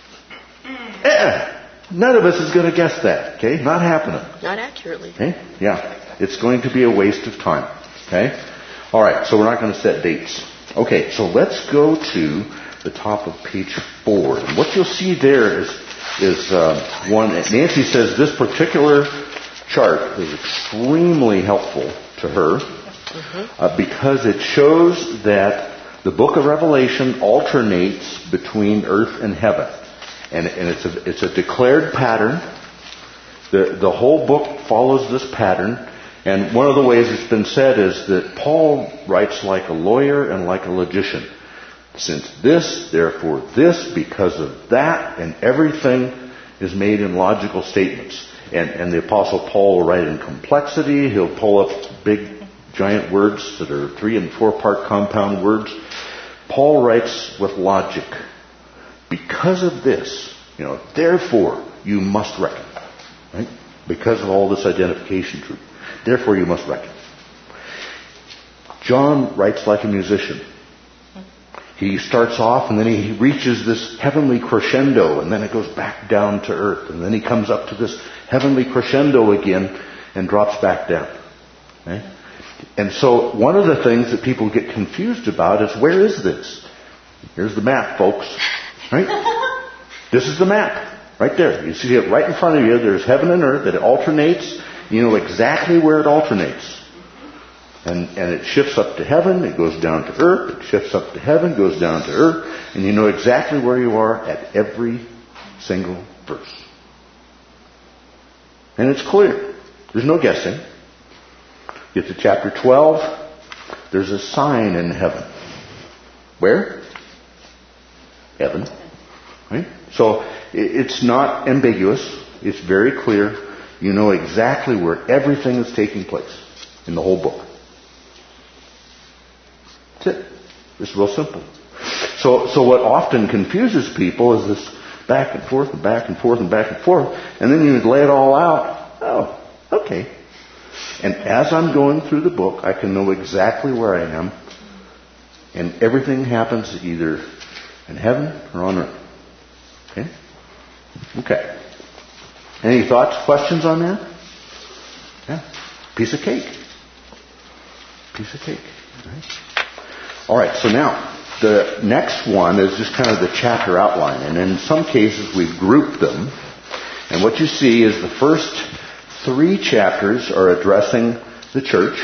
Eh, none of us is going to guess that. Okay? Not happening. Not accurately. Okay? Yeah. It's going to be a waste of time. Okay? All right. So we're not going to set dates. Okay. So let's go to the top of page four. And what you'll see there is is uh, one. Nancy says this particular chart is extremely helpful to her. Mm-hmm. Uh, because it shows that the book of Revelation alternates between earth and heaven. And, and it's a, it's a declared pattern. The, the whole book follows this pattern. And one of the ways it's been said is that Paul writes like a lawyer and like a logician. Since this, therefore this, because of that, and everything is made in logical statements. And, and the Apostle Paul will write in complexity. He'll pull up big giant words that are three and four part compound words. Paul writes with logic. Because of this, you know, therefore you must reckon. Right? Because of all this identification truth. Therefore you must reckon. John writes like a musician. He starts off and then he reaches this heavenly crescendo and then it goes back down to earth. And then he comes up to this heavenly crescendo again and drops back down. Okay? And so one of the things that people get confused about is, where is this? Here's the map, folks. Right? This is the map. Right there. You see it right in front of you. There's heaven and earth. It alternates. You know exactly where it alternates. And, and it shifts up to heaven. It goes down to earth. It shifts up to heaven. Goes down to earth. And you know exactly where you are at every single verse. And it's clear. There's no guessing. Get to chapter twelve. There's a sign in heaven. Where? Heaven. Right? So it's not ambiguous. It's very clear. You know exactly where everything is taking place in the whole book. That's it. It's real simple. So, so what often confuses people is this back and forth and back and forth and back and forth, and then you lay it all out. Oh, okay. And as I'm going through the book, I can know exactly where I am, and everything happens either in heaven or on earth. Okay? Okay. Any thoughts, questions on that? Yeah. Piece of cake. piece of cake. All right. All right, so now the next one is just kind of the chapter outline. And in some cases we've grouped them. And what you see is the first three chapters are addressing the church.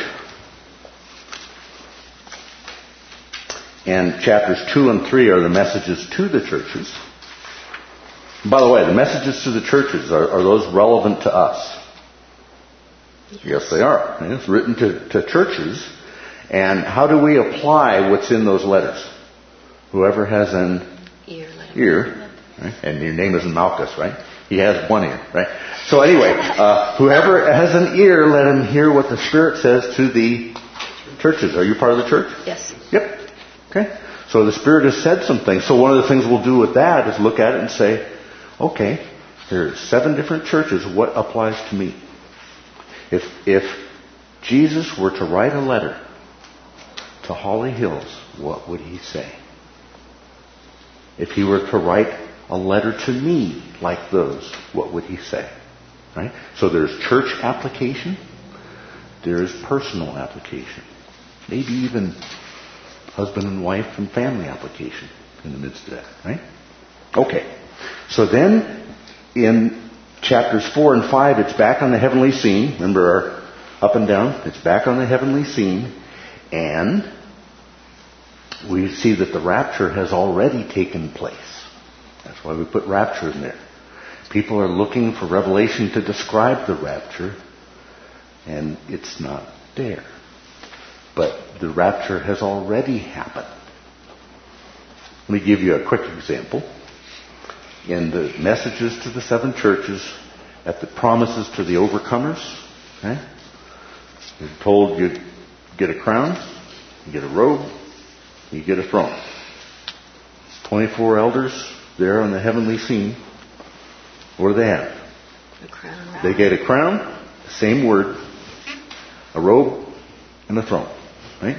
And chapters two and three are the messages to the churches. By the way, the messages to the churches, are, are those relevant to us? Yes, yes they are. It's written to, to churches. And how do we apply what's in those letters? Whoever has an ear, ear, right? And your name isn't Malchus, right? He has one ear, right? So anyway, uh, whoever has an ear, let him hear what the Spirit says to the churches. Are you part of the church? Yes. Yep. Okay. So the Spirit has said some things. So one of the things we'll do with that is look at it and say, okay, there's seven different churches. What applies to me? If if Jesus were to write a letter to Holly Hills, what would he say? If he were to write a letter to me like those, what would he say? Right? So there's church application. There's personal application. Maybe even husband and wife and family application in the midst of that. Right? Okay. So then in chapters four and five, it's back on the heavenly scene. Remember our up and down? It's back on the heavenly scene. And we see that the rapture has already taken place. That's why we put rapture in there. People are looking for revelation to describe the rapture, and it's not there. But the rapture has already happened. Let me give you a quick example. In the messages to the seven churches, at the promises to the overcomers, okay, you're told you get a crown, you get a robe, you get a throne. twenty-four elders there on the heavenly scene. What do they have? A crown. They get a crown, the same word, a robe, and a throne. Right?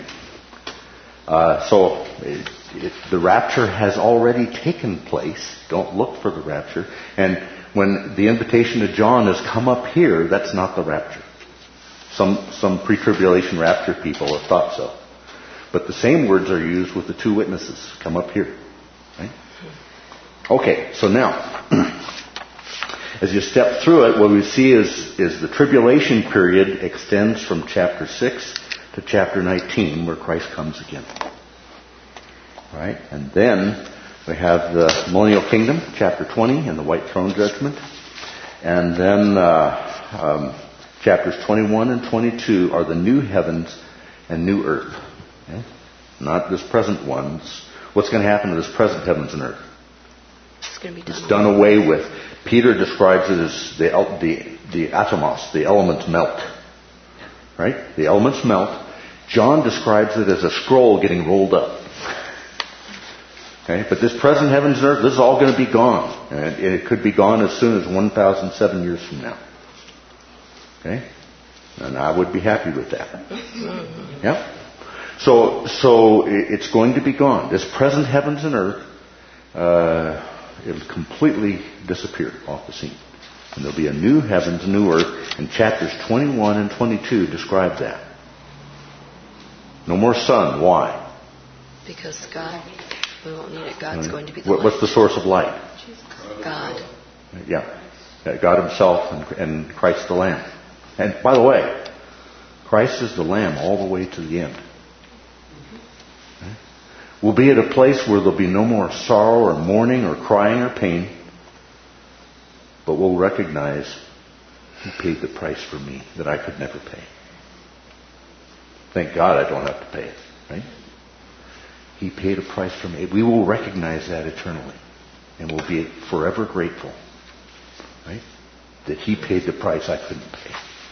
Uh, so it, it, the rapture has already taken place. Don't look for the rapture. And when the invitation to John has come up here, that's not the rapture. Some some pre-tribulation rapture people have thought so. But the same words are used with the two witnesses. Come up here. Right? Okay, so now, as you step through it, what we see is, is the tribulation period extends from chapter six to chapter nineteen, where Christ comes again. Right? And then we have the millennial kingdom, chapter twenty, and the white throne judgment. And then uh, um, chapters twenty-one and twenty-two are the new heavens and new earth. Okay? Not this present ones. What's going to happen to this present heavens and earth? It's going to be done. It's done away with. Peter describes it as the the the atomos, the elements melt. Right? The elements melt. John describes it as a scroll getting rolled up. Okay? But this present heavens and earth, this is all going to be gone. And it could be gone as soon as one thousand seven years from now. Okay? And I would be happy with that. Yeah? So, so it's going to be gone. This present heavens and earth, uh, it'll completely disappear off the scene. And there'll be a new heavens, a new earth. And chapters twenty-one and twenty-two describe that. No more sun. Why? Because God, we won't need it. God's Uh, going to be the what, What's light. the source of light? God. Yeah. God himself and, and Christ the Lamb. And by the way, Christ is the Lamb all the way to the end. Okay? We'll be at a place where there'll be no more sorrow or mourning or crying or pain. But we'll recognize He paid the price for me that I could never pay. Thank God I don't have to pay it. Right? He paid a price for me. We will recognize that eternally. And we'll be forever grateful. Right? That He paid the price I couldn't pay.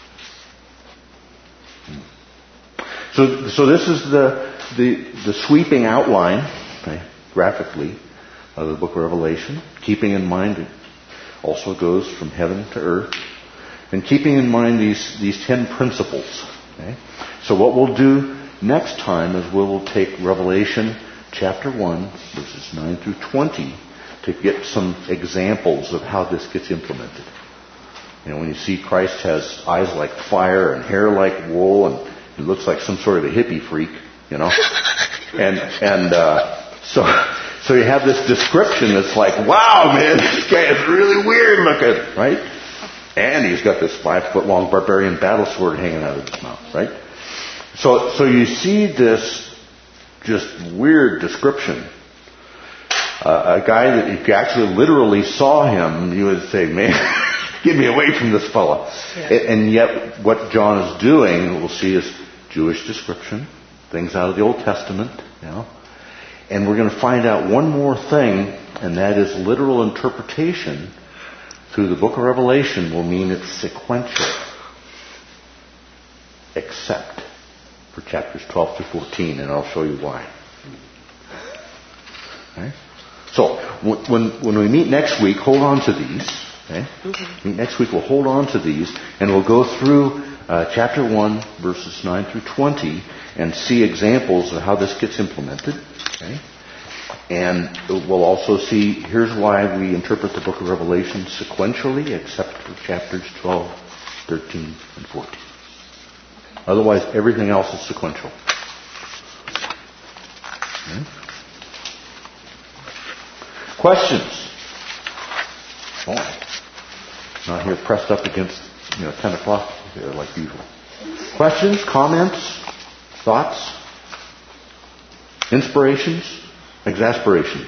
So, so this is the, the, the sweeping outline, right, graphically, of the book of Revelation. Keeping in mind it also goes from heaven to earth. And keeping in mind these, these ten principles. Okay? So what we'll do next time is we'll take Revelation chapter one, verses nine through twenty, to get some examples of how this gets implemented. You know, when you see Christ has eyes like fire and hair like wool and He looks like some sort of a hippie freak, you know. and and uh, so so you have this description that's like, wow, man, this guy is really weird looking, right? And he's got this five foot long barbarian battle sword hanging out of his mouth, right? So so you see this just weird description. Uh, a guy that if you actually literally saw him, you would say, man, get me away from this fella. Yeah. And yet what John is doing, we'll see, is Jewish description, things out of the Old Testament, you know. And we're going to find out one more thing, and that is literal interpretation through the book of Revelation will mean it's sequential, except for chapters twelve through fourteen, and I'll show you why. Okay? So, when when we meet next week, hold on to these. Okay? Okay. Meet next week, we'll hold on to these, and we'll go through uh, chapter one, verses nine through twenty, and see examples of how this gets implemented. Okay? And we'll also see, here's why we interpret the book of Revelation sequentially, except for chapters twelve, thirteen, and fourteen. Otherwise, everything else is sequential. Okay? Questions? Boy, not here pressed up against, you know, ten o'clock here like usual. Questions, comments, thoughts, inspirations, exasperations?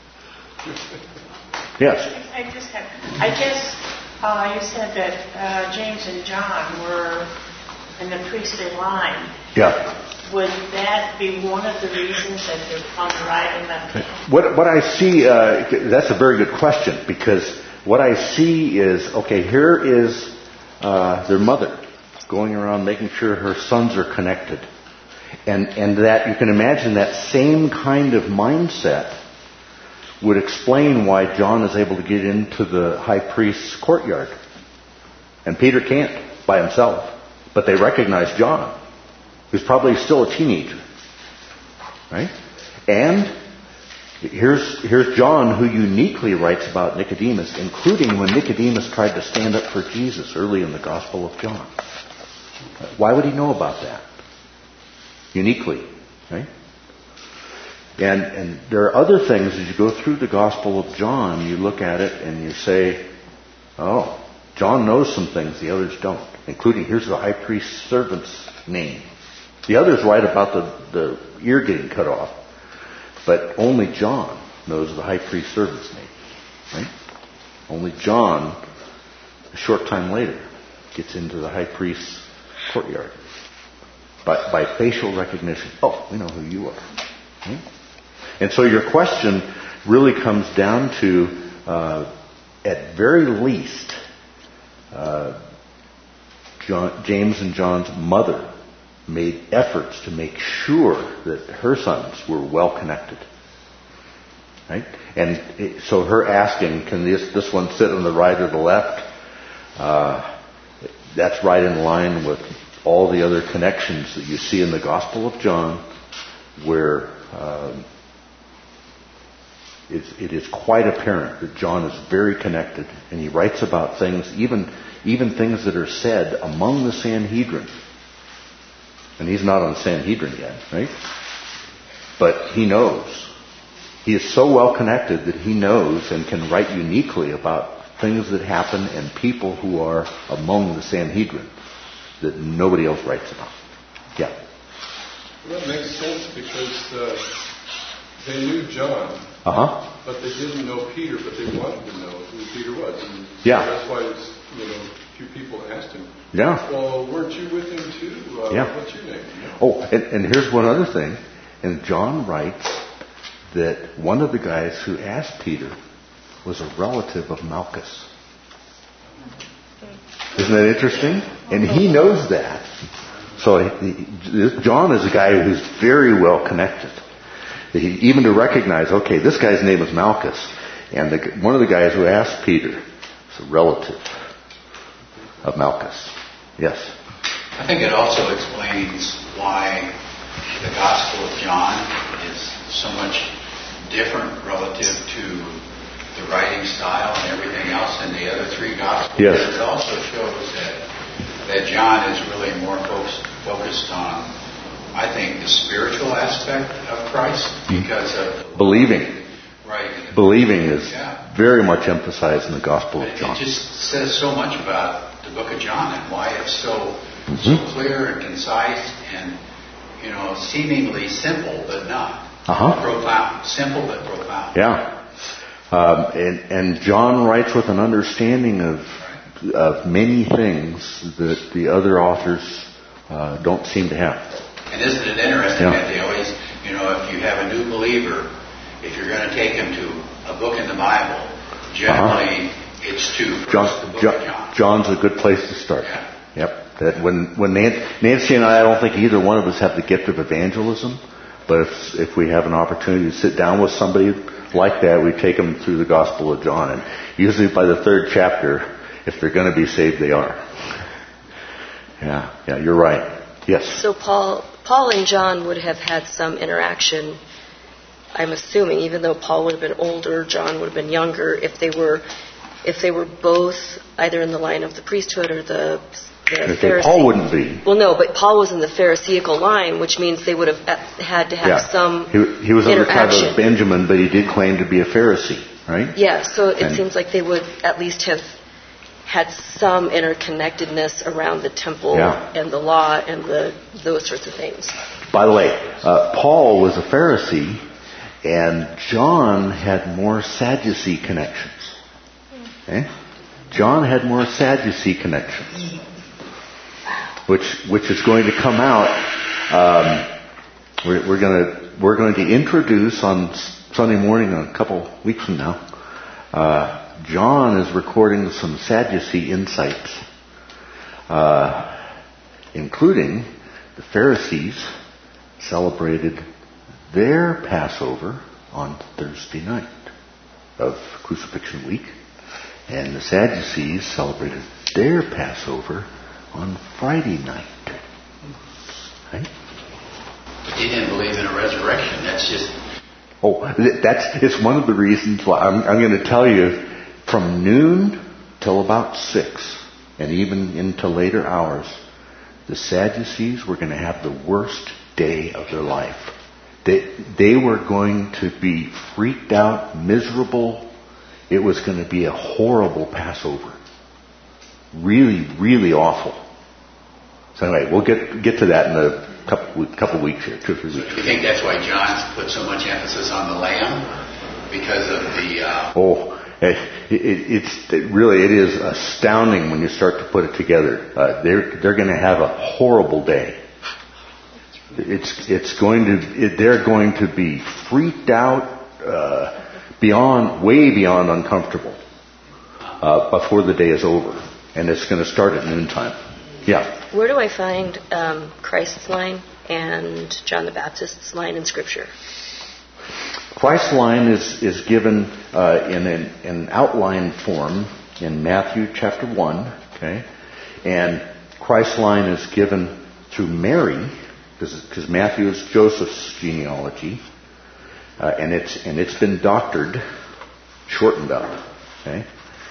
Yes. I just have. I guess uh, you said that uh, James and John were in the priestly line. Yeah. Would that be one of the reasons that they're on the right and left hand? What, what I see, uh, that's a very good question, because what I see is, okay, here is uh, their mother going around making sure her sons are connected. And, and that you can imagine that same kind of mindset would explain why John is able to get into the high priest's courtyard. And Peter can't by himself, but they recognize John, who's probably still a teenager, right? And here's here's John, who uniquely writes about Nicodemus, including when Nicodemus tried to stand up for Jesus early in the Gospel of John. Why would he know about that? Uniquely, right? And and there are other things as you go through the Gospel of John, you look at it and you say, oh, John knows some things the others don't, including here's the high priest's servant's name. The others write about the, the ear getting cut off, but only John knows the high priest's servant's name, right? Only John, a short time later, gets into the high priest's courtyard by, by facial recognition. Oh, we know who you are. Right? And so your question really comes down to, uh, at very least, uh, John, James and John's mother made efforts to make sure that her sons were well connected. Right? And it, so her asking, can this, this one sit on the right or the left? Uh, that's right in line with all the other connections that you see in the Gospel of John, where um, it's, it is quite apparent that John is very connected, and he writes about things, even even things that are said among the Sanhedrin. And he's not on the Sanhedrin yet, right? But he knows. He is so well connected that he knows and can write uniquely about things that happen and people who are among the Sanhedrin that nobody else writes about. Yeah. Well, that makes sense because uh, they knew John, uh-huh. but they didn't know Peter, but they wanted to know who Peter was. And yeah. That's why it's, you know, a few people asked him, yeah. well, weren't you with him too? Uh, yeah. What's your name? Yeah. Oh, and, and here's one other thing. And John writes that one of the guys who asked Peter was a relative of Malchus. Isn't that interesting? And he knows that. So he, John is a guy who's very well connected. He, even to recognize, okay, this guy's name is Malchus. And the, one of the guys who asked Peter is a relative of Malchus. Yes? I think it also explains why the Gospel of John is so much different relative to the writing style and everything else than the other three Gospels. Yes. It also shows that that John is really more focused, focused on, I think, the spiritual aspect of Christ because of Believing. Right. Believing is Yeah. very much emphasized in the Gospel But of it, John. it just says so much about the book of John and why it's so Mhm. so clear and concise and, you know, seemingly simple but not. Uh-huh. Profound. Simple but profound. Yeah. Um, and, and John writes with an understanding of of many things that the other authors uh, don't seem to have. And isn't it interesting Yeah. that they always, you know, if you have a new believer, if you're going to take him to a book in the Bible, generally uh-huh. it's to first John, the book John, of John. John's a good place to start. Yeah. Yep. That when when Nan- Nancy and I, I don't think either one of us have the gift of evangelism, but if if we have an opportunity to sit down with somebody like that, we take them through the Gospel of John, and usually by the third chapter, if they're going to be saved, they are. Yeah. Yeah. You're right. Yes. So Paul, Paul and John would have had some interaction. I'm assuming, even though Paul would have been older, John would have been younger. If they were, if they were both either in the line of the priesthood or the, the Okay, Pharisee. Paul wouldn't be. Well, no, but Paul was in the Pharisaical line, which means they would have had to have Yeah. some He, he was of the tribe interaction. of Benjamin, but he did claim to be a Pharisee, right? Yeah, so it And- seems like they would at least have had some interconnectedness around the temple Yeah. and the law and the those sorts of things. By the way, uh, Paul was a Pharisee, and John had more Sadducee connections. Okay? John had more Sadducee connections, which which is going to come out. Um, we're, we're going to we're going to introduce on Sunday morning, a couple weeks from now. Uh, John is recording some Sadducee insights, uh, including the Pharisees celebrated their Passover on Thursday night of Crucifixion Week, and the Sadducees celebrated their Passover on Friday night. Right? But they didn't believe in a resurrection. That's just... Oh, that's it's one of the reasons why I'm, I'm going to tell you from noon till about six, and even into later hours, the Sadducees were going to have the worst day of their life. They they were going to be freaked out, miserable. It was going to be a horrible Passover. Really, really awful. So anyway, we'll get get to that in a couple couple weeks here, two or three weeks. Do you think that's why John put so much emphasis on the lamb? Because of the... Uh, Oh, it, it, it's it really it is astounding when you start to put it together. Uh, they're they're going to have a horrible day. It's it's going to it, they're going to be freaked out uh, beyond way beyond uncomfortable uh, before the day is over, and it's going to start at noontime. Yeah. Where do I find um, Christ's line and John the Baptist's line in Scripture? Christ's line is, is given uh, in an, an outline form in Matthew chapter one, okay? And Christ's line is given through Mary, because Matthew is Joseph's genealogy, uh, and it's and it's been doctored, shortened up, okay?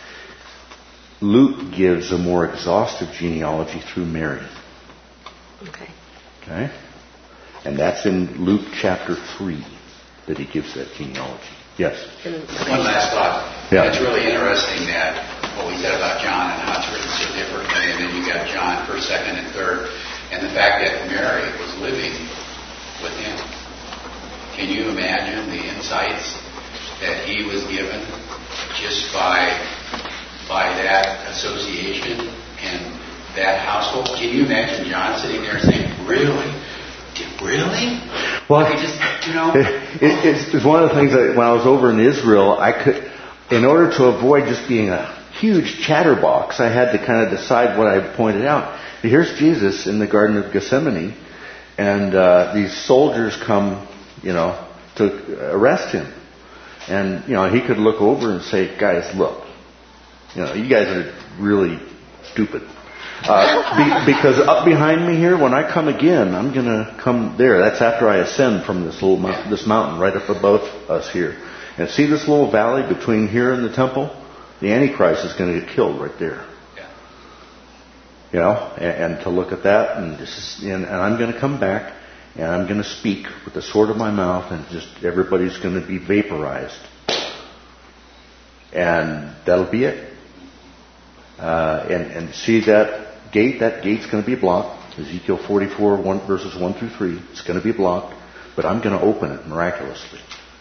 Luke gives a more exhaustive genealogy through Mary. Okay. Okay? And that's in Luke chapter three that he gives that genealogy. Yes? And, okay. One last thought. Yeah. It's really interesting that what we said about John and how it's written so differently, and then you got John first, second, and third, and the fact that Mary was living with him. Can you imagine the insights that he was given just by by that association and that household? Can you imagine John sitting there saying, "Really? Really?" Well, he just, you know, it, it, it's, it's one of the things that when I was over in Israel, I could, in order to avoid just being a huge chatterbox, I had to kind of decide what I pointed out. Here's Jesus in the Garden of Gethsemane, and uh, these soldiers come, you know, to arrest him. And, you know, he could look over and say, "Guys, look, you know, you guys are really stupid. Uh, be, because up behind me here, when I come again, I'm going to come there. That's after I ascend from this little mount, this mountain right up above us here. And see this little valley between here and the temple? The Antichrist is going to get killed right there." yeah. you know, and, and to look at that, and just, and, and I'm going to come back, and I'm going to speak with the sword of my mouth, and just everybody's going to be vaporized, and that'll be it. Uh, and, and see that gate? That gate's going to be blocked. Ezekiel forty-four, one, verses one through three. It's going to be blocked, but I'm going to open it miraculously.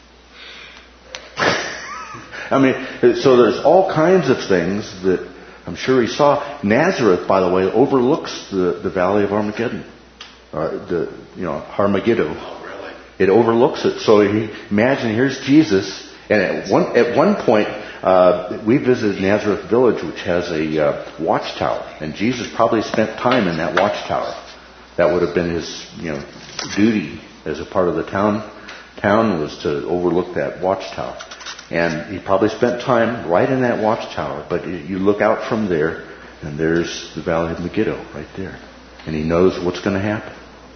I mean, so there's all kinds of things that I'm sure he saw. Nazareth, by the way, overlooks the, the Valley of Armageddon. Uh, the, you know, Armageddon. Oh, really? It overlooks it. So he, imagine, here's Jesus, and at one, at one point, uh, we visited Nazareth Village, which has a uh, watchtower, and Jesus probably spent time in that watchtower. That would have been his, you know, duty as a part of the town. Town was to overlook that watchtower. And he probably spent time right in that watchtower. But you look out from there, and there's the Valley of Megiddo right there. And he knows what's going to happen.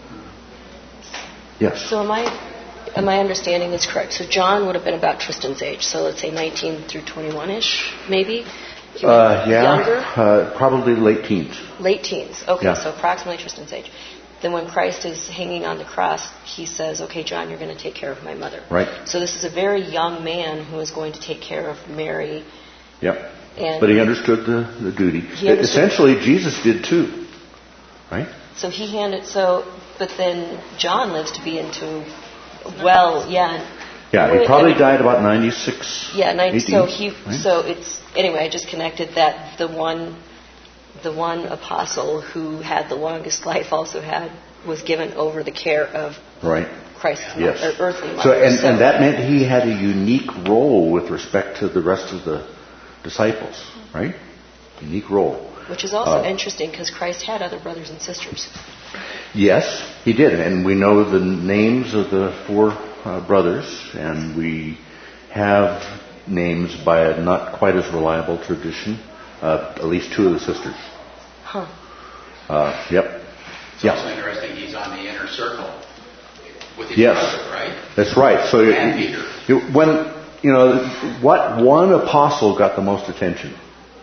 Yes? So am I, am my understanding is correct? So John would have been about Tristan's age. So let's say nineteen through twenty-one-ish, maybe? Uh, yeah, younger? Uh, probably late teens. Late teens. Okay, Yeah. so approximately Tristan's age. Then when Christ is hanging on the cross, he says, okay, John, you're going to take care of my mother. Right. So this is a very young man who is going to take care of Mary. Yep. And But he understood the, the duty. He understood. Essentially, Jesus did too. Right? So he handed, so, but then John lives to be into, well, yeah. Yeah, he probably died about ninety-six. Yeah, ninety, eighteen, so he, right? so it's, anyway, I just connected that the one, the one apostle who had the longest life also had, was given over the care of Right. Christ's Yes. mother, earthly mother. So, and, and that meant he had a unique role with respect to the rest of the disciples, right? Unique role. Which is also Uh, interesting because Christ had other brothers and sisters. Yes, he did. And we know the names of the four uh, brothers, and we have names by a not quite as reliable tradition, uh, at least two of the sisters. Huh. Uh, yep. It's Yeah. also interesting he's on the inner circle with his Yes. brother, right? That's right. So And it- Peter. it- when, you know, what one apostle got the most attention?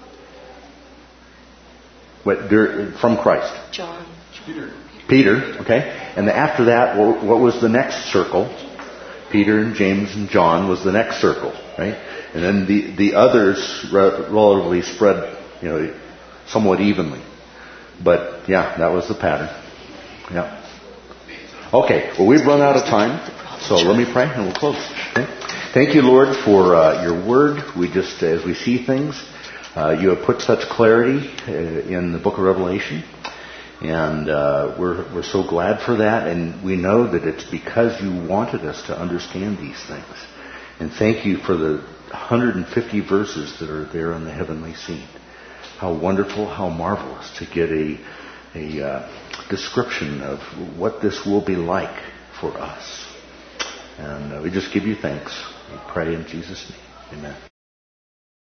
What, there, from Christ? John. Peter. Peter, okay? And after that, what what was the next circle? Peter and James and John was the next circle, right? And then the, the others re- relatively spread, you know, somewhat evenly. But yeah, that was the pattern. Yeah. Okay, well, we've run out of time, so let me pray and we'll close. Okay? Thank you, Lord, for uh, your word. We just, as we see things, uh, you have put such clarity uh, in the book of Revelation. And uh, we're we're so glad for that, and we know that it's because you wanted us to understand these things. And thank you for the one hundred fifty verses that are there on the heavenly scene. How wonderful, how marvelous to get a a uh, description of what this will be like for us. And uh, we just give you thanks. We pray in Jesus' name. Amen.